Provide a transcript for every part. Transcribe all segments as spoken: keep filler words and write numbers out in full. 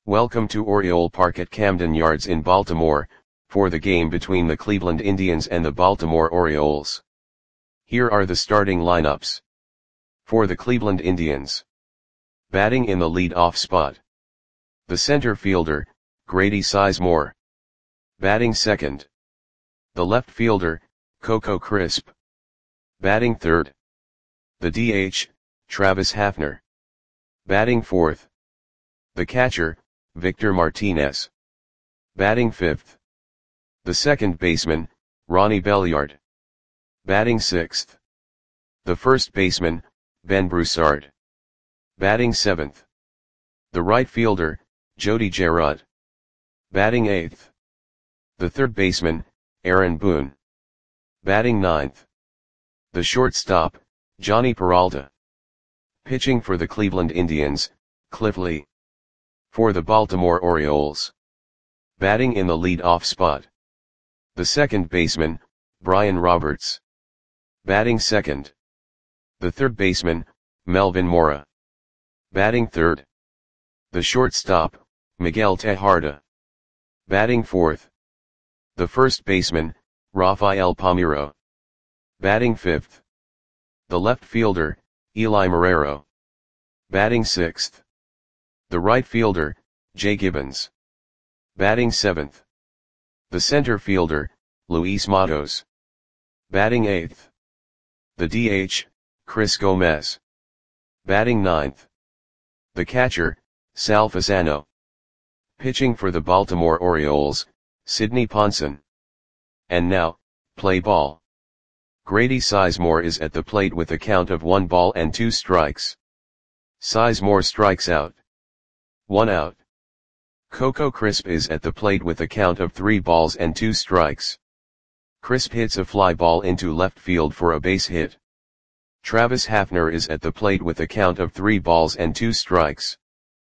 Welcome to Oriole Park at Camden Yards in Baltimore, for the game between the Cleveland Indians and the Baltimore Orioles. Here are the starting lineups. For the Cleveland Indians. Batting in the lead-off spot. The center fielder, Grady Sizemore. Batting second. The left fielder, Coco Crisp. Batting third. The D H, Travis Hafner. Batting fourth. The catcher, Victor Martinez. Batting fifth. The second baseman, Ronnie Belliard. Batting sixth. The first baseman, Ben Broussard. Batting seventh. The right fielder, Jody Gerard. Batting eighth. The third baseman, Aaron Boone. Batting ninth. The shortstop, Jhonny Peralta. Pitching for the Cleveland Indians, Cliff Lee. For the Baltimore Orioles. Batting in the lead-off spot. The second baseman, Brian Roberts. Batting second. The third baseman, Melvin Mora. Batting third. The shortstop, Miguel Tejada. Batting fourth. The first baseman, Rafael Palmeiro. Batting fifth. The left fielder, Eli Marrero. Batting sixth. The right fielder, Jay Gibbons. Batting seventh. The center fielder, Luis Matos. Batting eighth. The D H, Chris Gomez. Batting ninth. The catcher, Sal Fasano. Pitching for the Baltimore Orioles, Sidney Ponson. And now, play ball. Grady Sizemore is at the plate with a count of one ball and two strikes. Sizemore strikes out. One out. Coco Crisp is at the plate with a count of three balls and two strikes. Crisp hits a fly ball into left field for a base hit. Travis Hafner is at the plate with a count of three balls and two strikes.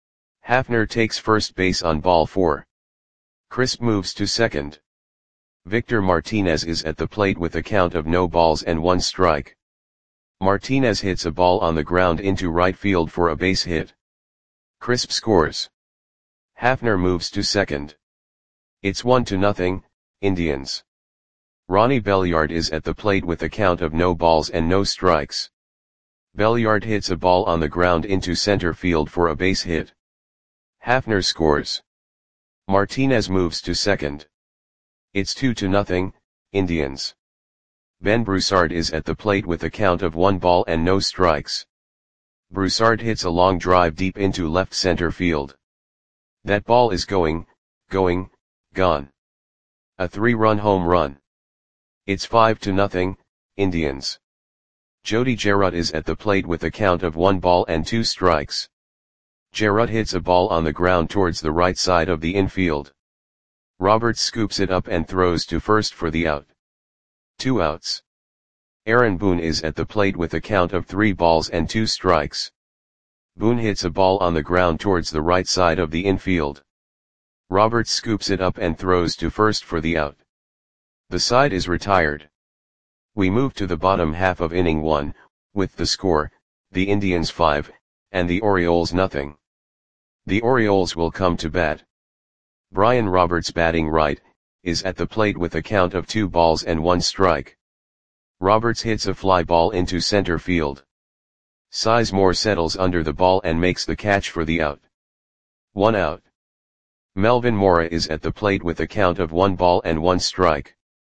Hafner takes first base on ball four. Crisp moves to second. Victor Martinez is at the plate with a count of no balls and one strike. Martinez hits a ball on the ground into right field for a base hit. Crisp scores. Hafner moves to second. It's one to nothing, Indians. Ronnie Belliard is at the plate with a count of no balls and no strikes. Belliard hits a ball on the ground into center field for a base hit. Hafner scores. Martinez moves to second. It's two to nothing, Indians. Ben Broussard is at the plate with a count of one ball and no strikes. Broussard hits a long drive deep into left center field. That ball is going, going, gone. A three-run home run. It's five to nothing, Indians. Jody Gerard is at the plate with a count of one ball and two strikes. Gerard hits a ball on the ground towards the right side of the infield. Roberts scoops it up and throws to first for the out. Two outs. Aaron Boone is at the plate with a count of three balls and two strikes. Boone hits a ball on the ground towards the right side of the infield. Roberts scoops it up and throws to first for the out. The side is retired. We move to the bottom half of inning one, with the score, the Indians five, and the Orioles nothing. The Orioles will come to bat. Brian Roberts, batting right, is at the plate with a count of two balls and one strike. Roberts hits a fly ball into center field. Sizemore settles under the ball and makes the catch for the out. One out. Melvin Mora is at the plate with a count of one ball and one strike.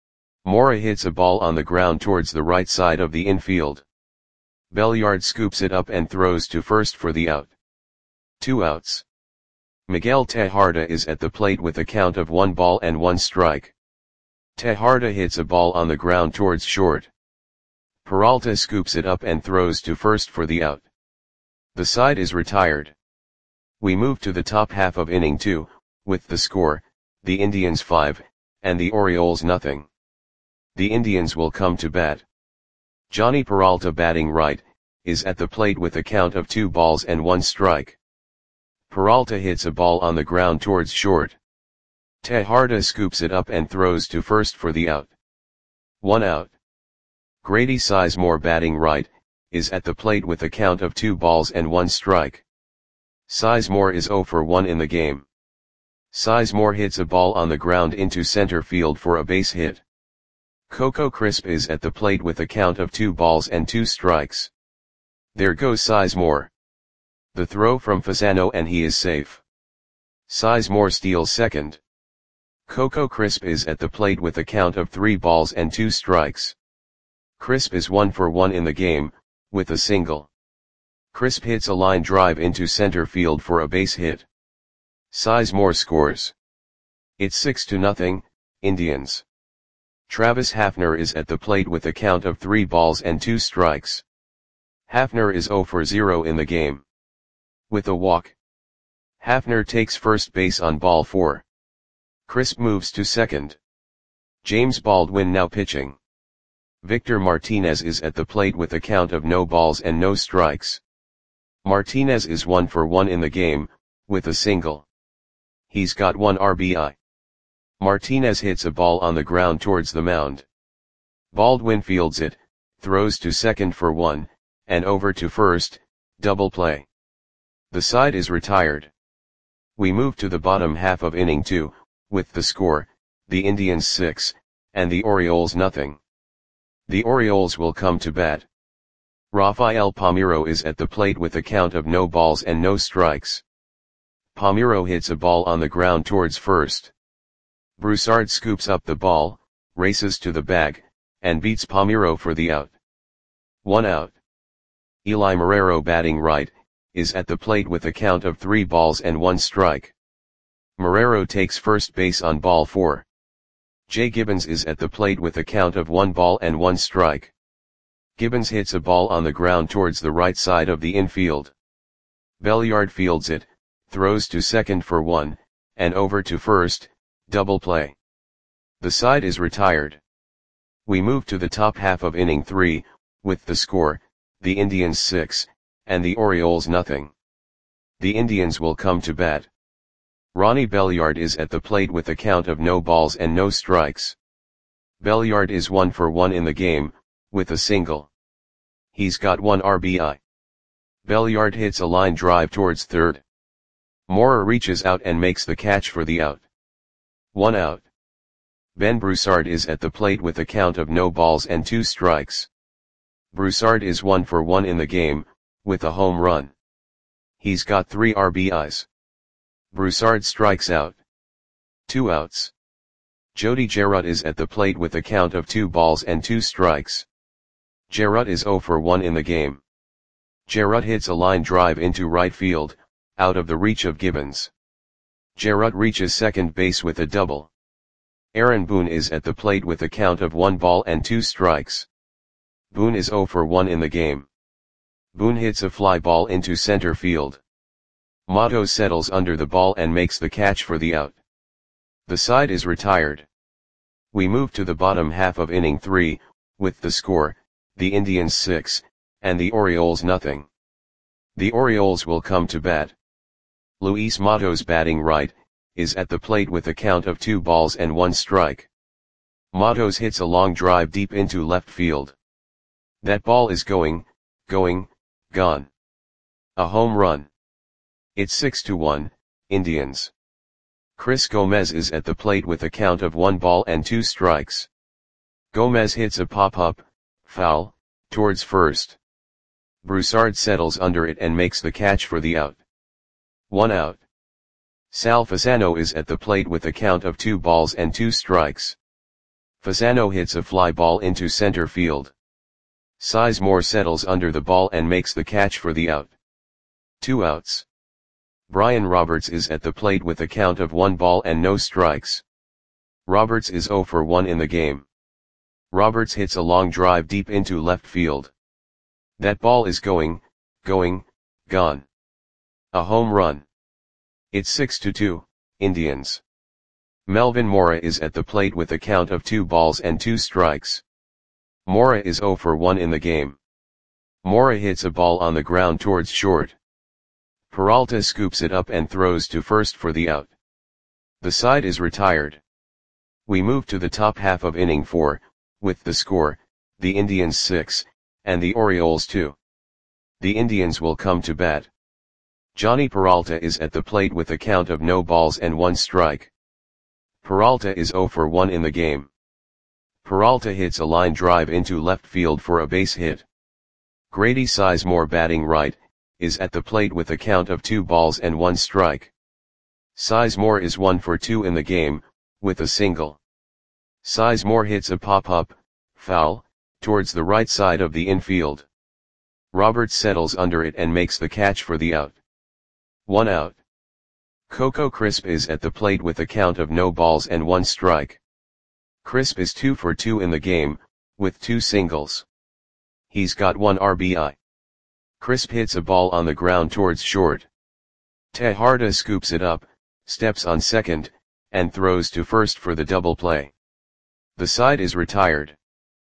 Mora hits a ball on the ground towards the right side of the infield. Belliard scoops it up and throws to first for the out. Two outs. Miguel Tejada is at the plate with a count of one ball and one strike. Tejada hits a ball on the ground towards short. Peralta scoops it up and throws to first for the out. The side is retired. We move to the top half of inning two, with the score, the Indians five, and the Orioles nothing. The Indians will come to bat. Jhonny Peralta, batting right, is at the plate with a count of two balls and one strike. Peralta hits a ball on the ground towards short. Tejada scoops it up and throws to first for the out. One out. Grady Sizemore, batting right, is at the plate with a count of two balls and one strike. Sizemore is zero for one in the game. Sizemore hits a ball on the ground into center field for a base hit. Coco Crisp is at the plate with a count of two balls and two strikes. There goes Sizemore. The throw from Fasano and he is safe. Sizemore steals second. Coco Crisp is at the plate with a count of three balls and two strikes. Crisp is one for one in the game, with a single. Crisp hits a line drive into center field for a base hit. Sizemore scores. It's six to nothing, Indians. Travis Hafner is at the plate with a count of three balls and two strikes. Hafner is zero for zero in the game. With a walk. Hafner takes first base on ball four. Crisp moves to second. James Baldwin now pitching. Victor Martinez is at the plate with a count of no balls and no strikes. Martinez is one for one in the game, with a single. He's got one R B I. Martinez hits a ball on the ground towards the mound. Baldwin fields it, throws to second for one, and over to first, double play. The side is retired. We move to the bottom half of inning two, with the score, the Indians six, and the Orioles nothing. The Orioles will come to bat. Rafael Palmeiro is at the plate with a count of no balls and no strikes. Palmeiro hits a ball on the ground towards first. Broussard scoops up the ball, races to the bag, and beats Palmeiro for the out. One out. Eli Marrero batting right, is at the plate with a count of three balls and one strike. Marrero takes first base on ball four. Jay Gibbons is at the plate with a count of one ball and one strike. Gibbons hits a ball on the ground towards the right side of the infield. Belliard fields it, throws to second for one, and over to first, double play. The side is retired. We move to the top half of inning three, with the score, the Indians six, and the Orioles nothing. The Indians will come to bat. Ronnie Belliard is at the plate with a count of no balls and no strikes. Belliard is one for one in the game, with a single. He's got one R B I. Belliard hits a line drive towards third. Mora reaches out and makes the catch for the out. One out. Ben Broussard is at the plate with a count of no balls and two strikes. Broussard is one for one in the game, with a home run. He's got three R B Is. Broussard strikes out. Two outs. Jody Gerut is at the plate with a count of two balls and two strikes. Gerut is zero for one in the game. Gerut hits a line drive into right field, out of the reach of Gibbons. Gerut reaches second base with a double. Aaron Boone is at the plate with a count of one ball and two strikes. Boone is zero for one in the game. Boone hits a fly ball into center field. Motto settles under the ball and makes the catch for the out. The side is retired. We move to the bottom half of inning three, with the score, the Indians six, and the Orioles nothing. The Orioles will come to bat. Luis Matos batting right, is at the plate with a count of two balls and one strike. Matos hits a long drive deep into left field. That ball is going, going, gone. A home run. It's six to one, Indians. Chris Gomez is at the plate with a count of one ball and two strikes. Gomez hits a pop-up, foul, towards first. Broussard settles under it and makes the catch for the out. One out. Sal Fasano is at the plate with a count of two balls and two strikes. Fasano hits a fly ball into center field. Sizemore settles under the ball and makes the catch for the out. Two outs. Brian Roberts is at the plate with a count of one ball and no strikes. Roberts is zero for one in the game. Roberts hits a long drive deep into left field. That ball is going, going, gone. A home run. It's six to two, Indians. Melvin Mora is at the plate with a count of two balls and two strikes. Mora is zero for one in the game. Mora hits a ball on the ground towards short. Peralta scoops it up and throws to first for the out. The side is retired. We move to the top half of inning four, with the score, the Indians six, and the Orioles two. The Indians will come to bat. Johnny Peralta is at the plate with a count of no balls and one strike. Peralta is zero for one in the game. Peralta hits a line drive into left field for a base hit. Grady Sizemore, batting right, is at the plate with a count of two balls and one strike. Sizemore is one for two in the game, with a single. Sizemore hits a pop-up, foul, towards the right side of the infield. Roberts settles under it and makes the catch for the out. One out. Coco Crisp is at the plate with a count of no balls and one strike. Crisp is two for two in the game, with two singles. He's got one R B I. Crisp hits a ball on the ground towards short. Tejada scoops it up, steps on second, and throws to first for the double play. The side is retired.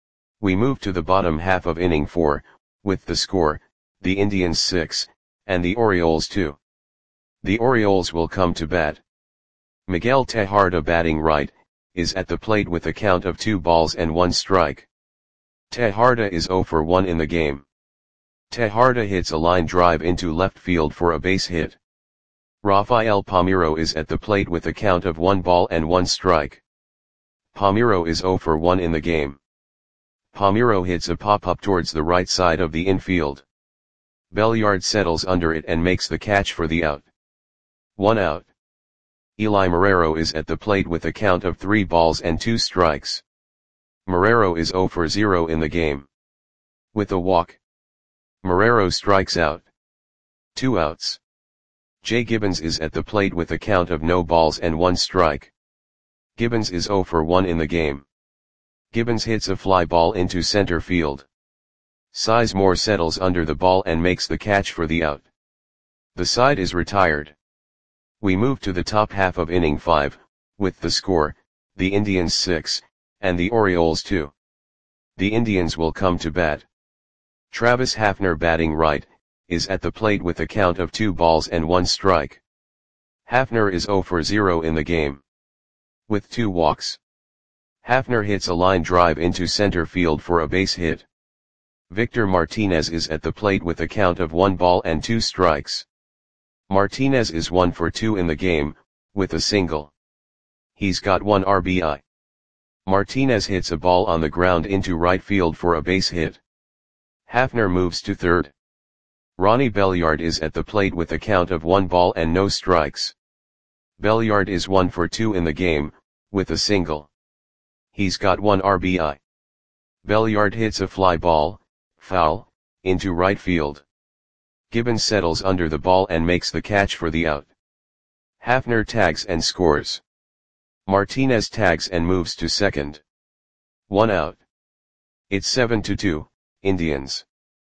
We move to the bottom half of inning four, with the score, the Indians six, and the Orioles two. The Orioles will come to bat. Miguel Tejada, batting right, is at the plate with a count of two balls and one strike. Tejada is zero for one in the game. Tejada hits a line drive into left field for a base hit. Rafael Palmeiro is at the plate with a count of one ball and one strike. Palmeiro is zero for one in the game. Palmeiro hits a pop-up towards the right side of the infield. Belliard settles under it and makes the catch for the out. One out. Eli Marrero is at the plate with a count of three balls and two strikes. Marrero is zero for zero in the game. With a walk, Marrero strikes out. Two outs. Jay Gibbons is at the plate with a count of no balls and one strike. Gibbons is zero for one in the game. Gibbons hits a fly ball into center field. Sizemore settles under the ball and makes the catch for the out. The side is retired. We move to the top half of inning five, with the score, the Indians six, and the Orioles two. The Indians will come to bat. Travis Hafner, batting right, is at the plate with a count of two balls and one strike. Hafner is zero for zero in the game. With two walks. Hafner hits a line drive into center field for a base hit. Victor Martinez is at the plate with a count of one ball and two strikes. Martinez is one for two in the game, with a single. He's got one R B I. Martinez hits a ball on the ground into right field for a base hit. Hafner moves to third. Ronnie Belliard is at the plate with a count of one ball and no strikes. Belliard is one for two in the game, with a single. He's got one R B I. Belliard hits a fly ball, foul, into right field. Gibbons settles under the ball and makes the catch for the out. Hafner tags and scores. Martinez tags and moves to second. One out. It's seven to two, Indians.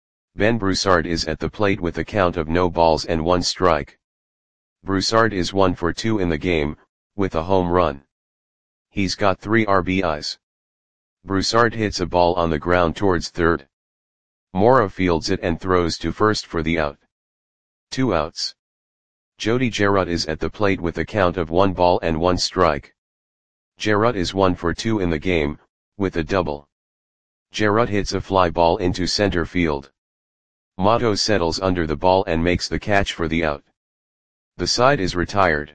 Ben Broussard is at the plate with a count of no balls and one strike. Broussard is one for two in the game, with a home run. He's got three R B Is. Broussard hits a ball on the ground towards third. Mora fields it and throws to first for the out. Two outs. Jody Gerard is at the plate with a count of one ball and one strike. Gerard is one for two in the game, with a double. Gerard hits a fly ball into center field. Motto settles under the ball and makes the catch for the out. The side is retired.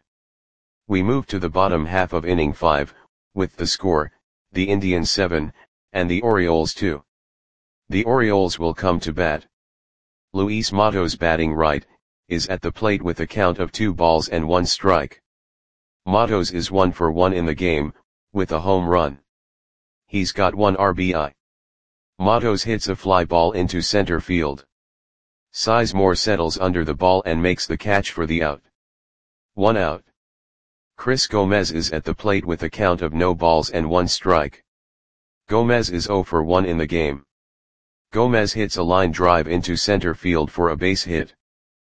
We move to the bottom half of inning five, with the score, the Indians seven, and the Orioles two. The Orioles will come to bat. Luis Matos, batting right, is at the plate with a count of two balls and one strike. Matos is one for one in the game, with a home run. He's got one R B I. Matos hits a fly ball into center field. Sizemore settles under the ball and makes the catch for the out. One out. Chris Gomez is at the plate with a count of no balls and one strike. Gomez is zero for one in the game. Gomez hits a line drive into center field for a base hit.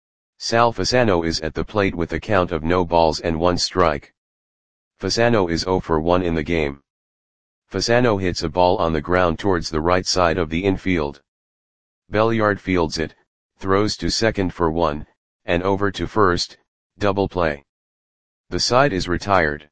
Sal Fasano is at the plate with a count of no balls and one strike. Fasano is zero for one in the game. Fasano hits a ball on the ground towards the right side of the infield. Belliard fields it, throws to second for one, and over to first, double play. The side is retired.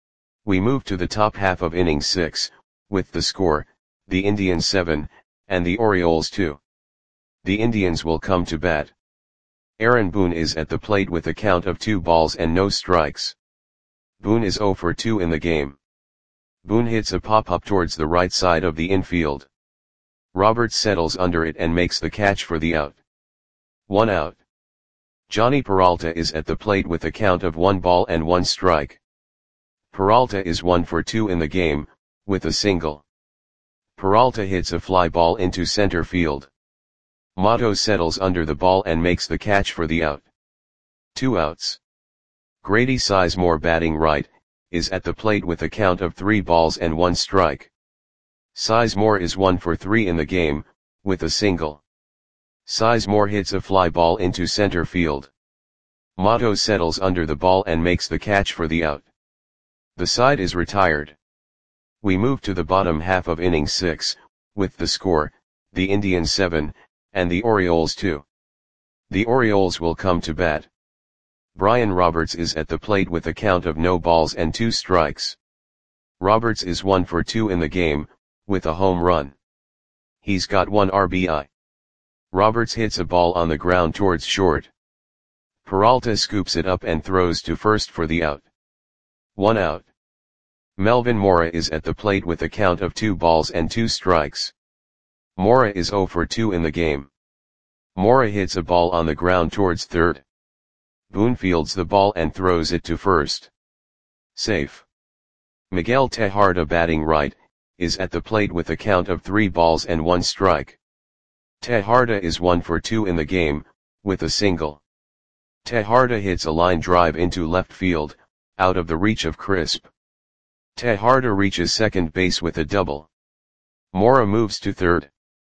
We move to the top half of inning six, with the score, the Indians seven, and the Orioles two. The Indians will come to bat. Aaron Boone is at the plate with a count of two balls and no strikes. Boone is zero for two in the game. Boone hits a pop-up towards the right side of the infield. Roberts settles under it and makes the catch for the out. One out. Johnny Peralta is at the plate with a count of one ball and one strike. Peralta is one for two in the game, with a single. Peralta hits a fly ball into center field. Matos settles under the ball and makes the catch for the out. Two outs. Grady Sizemore, batting right, is at the plate with a count of three balls and one strike. Sizemore is one for three in the game, with a single. Sizemore hits a fly ball into center field. Matos settles under the ball and makes the catch for the out. The side is retired. We move to the bottom half of inning six, with the score, the Indians seven, and the Orioles two. The Orioles will come to bat. Brian Roberts is at the plate with a count of no balls and two strikes. Roberts is one for two in the game, with a home run. He's got one R B I. Roberts hits a ball on the ground towards short. Peralta scoops it up and throws to first for the out. One out. Melvin Mora is at the plate with a count of two balls and two strikes. Mora is zero for two in the game. Mora hits a ball on the ground towards third. Boone fields the ball and throws it to first. Safe. Miguel Tejada, batting right, is at the plate with a count of three balls and one strike. Tejada is one for two in the game, with a single. Tejada hits a line drive into left field, out of the reach of Crisp. Tejada reaches second base with a double. Mora moves to third.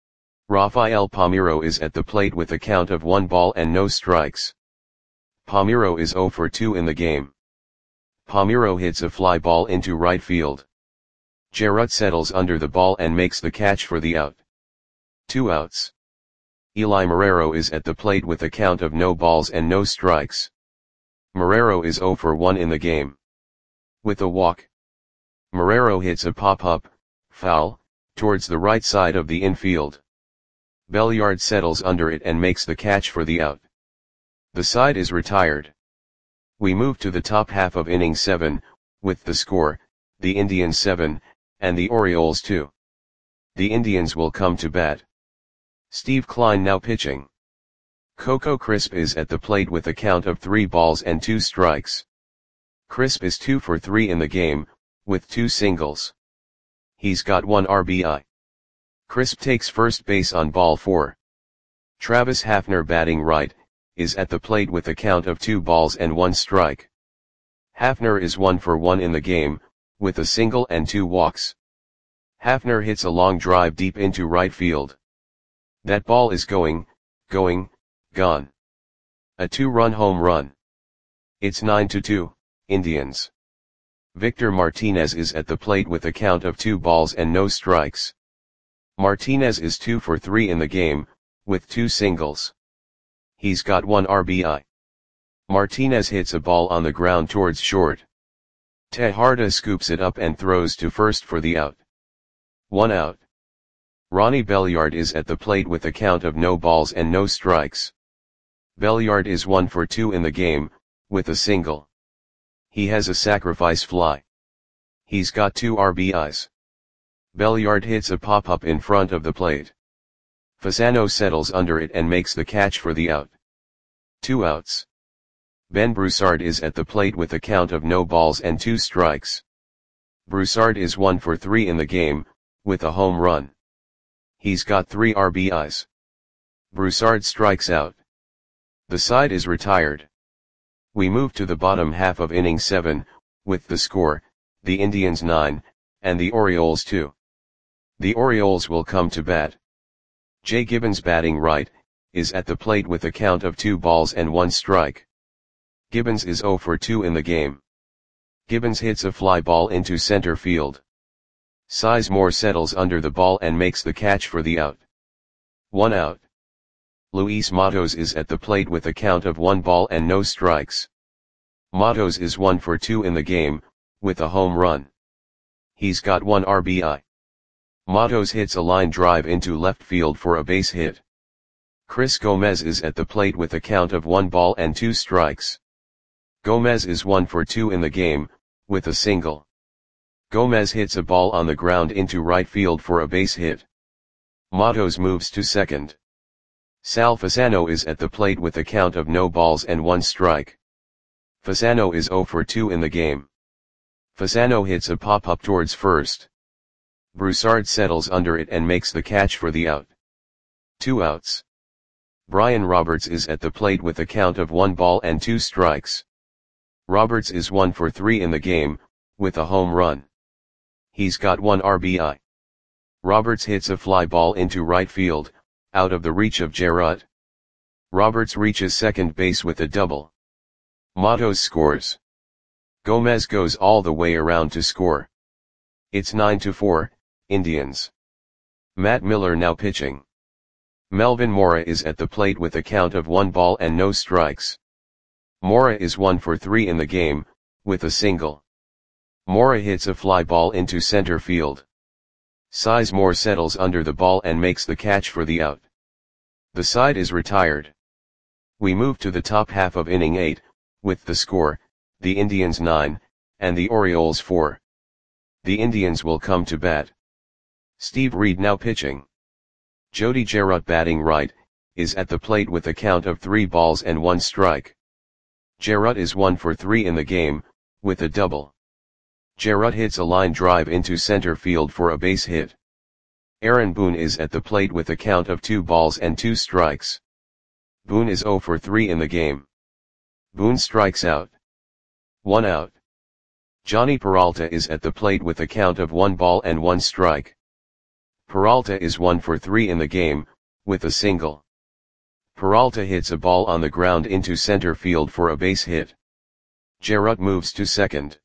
Rafael Palmeiro is at the plate with a count of one ball and no strikes. Palmeiro is zero for two in the game. Palmeiro hits a fly ball into right field. Jarrett settles under the ball and makes the catch for the out. Two outs. Eli Marrero is at the plate with a count of no balls and no strikes. Marrero is zero for one in the game. With a walk. Marrero hits a pop-up, foul, towards the right side of the infield. Belliard settles under it and makes the catch for the out. The side is retired. We move to the top half of inning seven, with the score, the Indians seven, and the Orioles two. The Indians will come to bat. Steve Kline now pitching. Coco Crisp is at the plate with a count of three balls and two strikes. Crisp is two for three in the game, with two singles. He's got one R B I. Crisp takes first base on ball four. Travis Hafner, batting right, is at the plate with a count of two balls and one strike. Hafner is one for one in the game, with a single and two walks. Hafner hits a long drive deep into right field. That ball is going, going, gone. A two-run home run. It's nine to two, Indians. Victor Martinez is at the plate with a count of two balls and no strikes. Martinez is two for three in the game, with two singles. He's got one R B I. Martinez hits a ball on the ground towards short. Tejada scoops it up and throws to first for the out. One out. Ronnie Belliard is at the plate with a count of no balls and no strikes. Belliard is one for two in the game, with a single. He has a sacrifice fly. He's got two R B Is. Belliard hits a pop-up in front of the plate. Fasano settles under it and makes the catch for the out. Two outs. Ben Broussard is at the plate with a count of no balls and two strikes. Broussard is one for three in the game, with a home run. He's got three R B Is. Broussard strikes out. The side is retired. We move to the bottom half of inning seven, with the score, the Indians nine, and the Orioles two. The Orioles will come to bat. Jay Gibbons, batting right, is at the plate with a count of two balls and one strike. Gibbons is zero for two in the game. Gibbons hits a fly ball into center field. Sizemore settles under the ball and makes the catch for the out. One out. Luis Matos is at the plate with a count of one ball and no strikes. Matos is one for two in the game, with a home run. He's got one R B I. Matos hits a line drive into left field for a base hit. Chris Gomez is at the plate with a count of one ball and two strikes. Gomez is one for two in the game, with a single. Gomez hits a ball on the ground into right field for a base hit. Matos moves to second. Sal Fasano is at the plate with a count of no balls and one strike. Fasano is zero for two in the game. Fasano hits a pop-up towards first. Broussard settles under it and makes the catch for the out. Two outs. Brian Roberts is at the plate with a count of one ball and two strikes. Roberts is one for three in the game, with a home run. He's got one R B I. Roberts hits a fly ball into right field, out of the reach of Jarrett. Roberts reaches second base with a double. Matos scores. Gomez goes all the way around to score. It's nine to four, Indians. Matt Miller now pitching. Melvin Mora is at the plate with a count of one ball and no strikes. Mora is one for three in the game, with a single. Mora hits a fly ball into center field. Sizemore settles under the ball and makes the catch for the out. The side is retired. We move to the top half of inning eight, with the score, the Indians nine, and the Orioles four. The Indians will come to bat. Steve Reed now pitching. Jody Jarrett batting right, is at the plate with a count of three balls and one strike. Jarrett is one for three in the game, with a double. Jarrett hits a line drive into center field for a base hit. Aaron Boone is at the plate with a count of two balls and two strikes. Boone is zero for three in the game. Boone strikes out. One out. Johnny Peralta is at the plate with a count of one ball and one strike. Peralta is one for three in the game, with a single. Peralta hits a ball on the ground into center field for a base hit. Jarrett moves to second.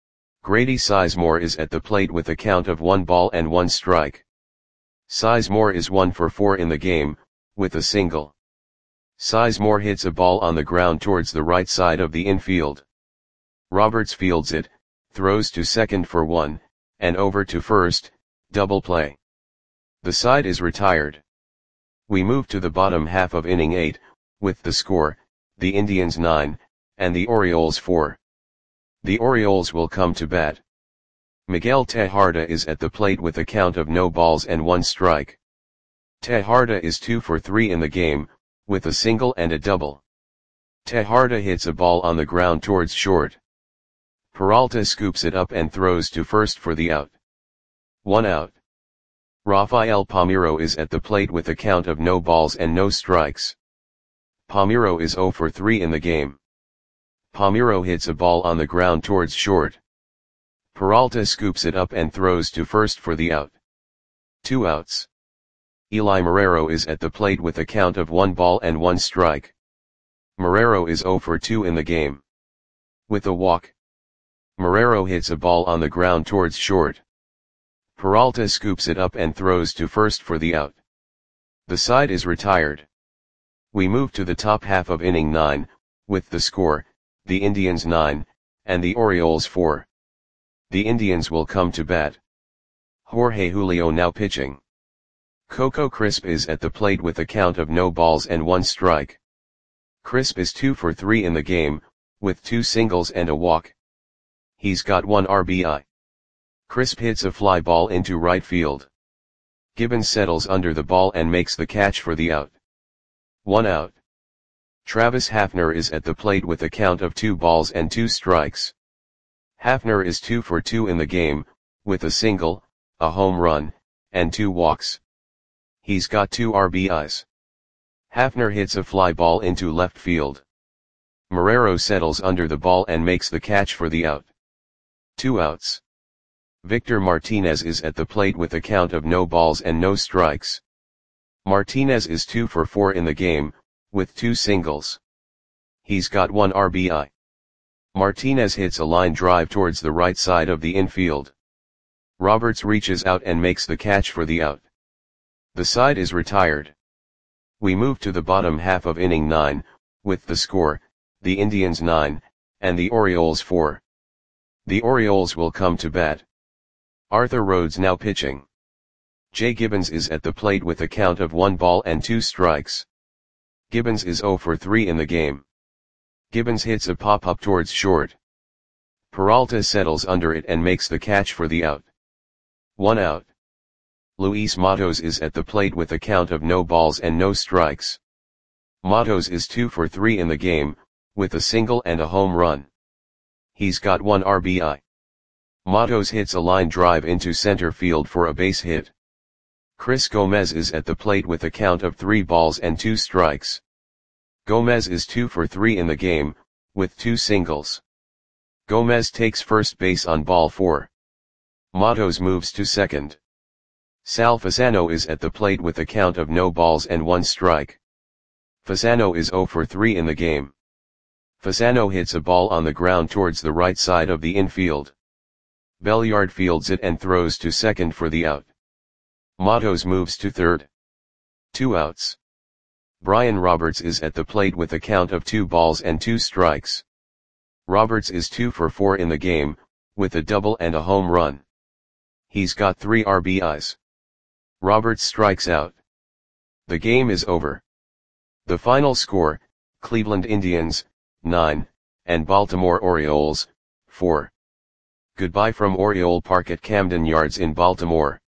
Grady Sizemore is at the plate with a count of one ball and one strike. Sizemore is one for four in the game, with a single. Sizemore hits a ball on the ground towards the right side of the infield. Roberts fields it, throws to second for one, and over to first, double play. The side is retired. We move to the bottom half of inning eight, with the score, the Indians nine, and the Orioles four. The Orioles will come to bat. Miguel Tejada is at the plate with a count of no balls and one strike. Tejada is two for three in the game, with a single and a double. Tejada hits a ball on the ground towards short. Peralta scoops it up and throws to first for the out. One out. Rafael Palmeiro is at the plate with a count of no balls and no strikes. Palmeiro is zero for three in the game. Palmeiro hits a ball on the ground towards short. Peralta scoops it up and throws to first for the out. Two outs. Eli Marrero is at the plate with a count of one ball and one strike. Marrero is zero for two in the game. With a walk. Marrero hits a ball on the ground towards short. Peralta scoops it up and throws to first for the out. The side is retired. We move to the top half of inning nine, with the score, the Indians nine, and the Orioles four. The Indians will come to bat. Jorge Julio now pitching. Coco Crisp is at the plate with a count of no balls and one strike. Crisp is two for three in the game, with two singles and a walk. He's got one R B I. Crisp hits a fly ball into right field. Gibbons settles under the ball and makes the catch for the out. One out. Travis Hafner is at the plate with a count of two balls and two strikes. Hafner is two for two in the game, with a single, a home run, and two walks. He's got two R B Is. Hafner hits a fly ball into left field. Marrero settles under the ball and makes the catch for the out. Two outs. Victor Martinez is at the plate with a count of no balls and no strikes. Martinez is two for four in the game, with two singles. He's got one R B I. Martinez hits a line drive towards the right side of the infield. Roberts reaches out and makes the catch for the out. The side is retired. We move to the bottom half of inning nine, with the score, the Indians nine, and the Orioles four. The Orioles will come to bat. Arthur Rhodes now pitching. Jay Gibbons is at the plate with a count of one ball and two strikes. Gibbons is zero for three in the game. Gibbons hits a pop-up towards short. Peralta settles under it and makes the catch for the out. One out. Luis Matos is at the plate with a count of no balls and no strikes. Matos is two for three in the game, with a single and a home run. He's got one R B I. Matos hits a line drive into center field for a base hit. Chris Gomez is at the plate with a count of three balls and two strikes. Gomez is two for three in the game, with two singles. Gomez takes first base on ball four. Matos moves to second. Sal Fasano is at the plate with a count of no balls and one strike. Fasano is zero for three in the game. Fasano hits a ball on the ground towards the right side of the infield. Belliard fields it and throws to second for the out. Matos moves to third. Two outs. Brian Roberts is at the plate with a count of two balls and two strikes. Roberts is two for four in the game, with a double and a home run. He's got three R B Is. Roberts strikes out. The game is over. The final score, Cleveland Indians, nine, and Baltimore Orioles, four. Goodbye from Oriole Park at Camden Yards in Baltimore.